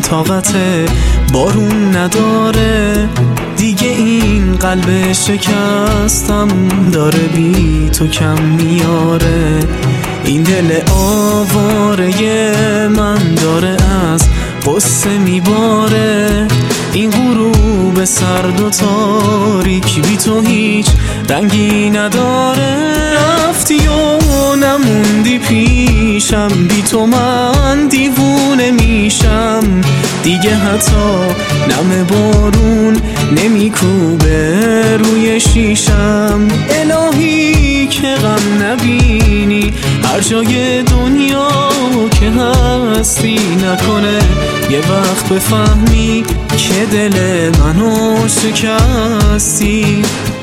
طاقت بارون نداره. دیگه این قلب شکستم داره بی تو کم میاره. این دل آواره من داره از قصه میباره. این غروب سرد و تاریک بی تو هیچ رنگی نداره. رفتی و نموندی پیشم، بی تو من دیوونه میشم. دیگه حتی نم بارون نمیکوبه روی شیشم. الهی که غم نبینی هر جای دنیا که هستی، نکنه یه وقت بفهمی که دل منو شکستی.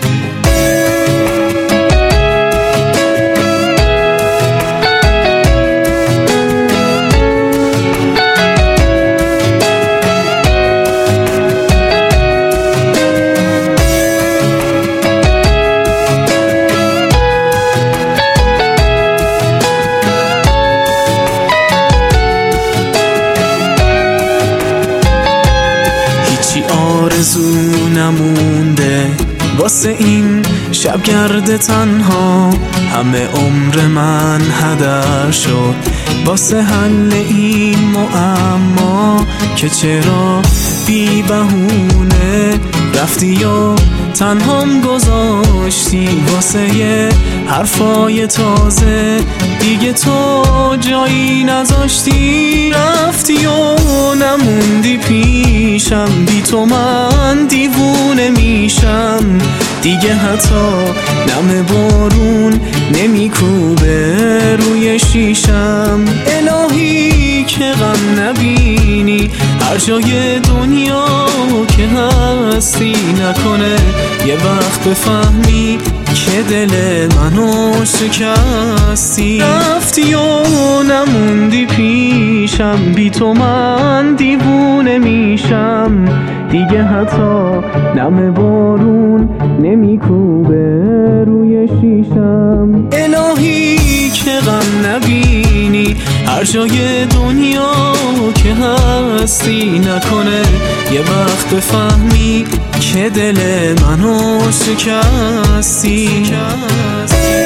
آرزو نمونده واسه این شبگرد تنها. همه عمر من هدر شد واسه حل این معما، که چرا بی بهونه رفتی و تنهام گذاشتی واسه یه حرفای تازه. دیگه تو جایی نذاشتی، رفتی و نموندی پیشم. بی تو من دیوونه میشم. دیگه حتی نم بارون نمیکوبه روی شیشم. الهی که غم نبینی هر جای دنیا که هستی، نکنه یه وقت بفهمی که دل منو شکستی. رفتی و نموندی پیشم، بی تو من دیوونه میشم. دیگه حتی نم بارون نمیکوبه روی شیشم. الهی که غم نبینی هر جای دنیا که هستی، نکنه یه وقت بفهمی که دل منو شکستی.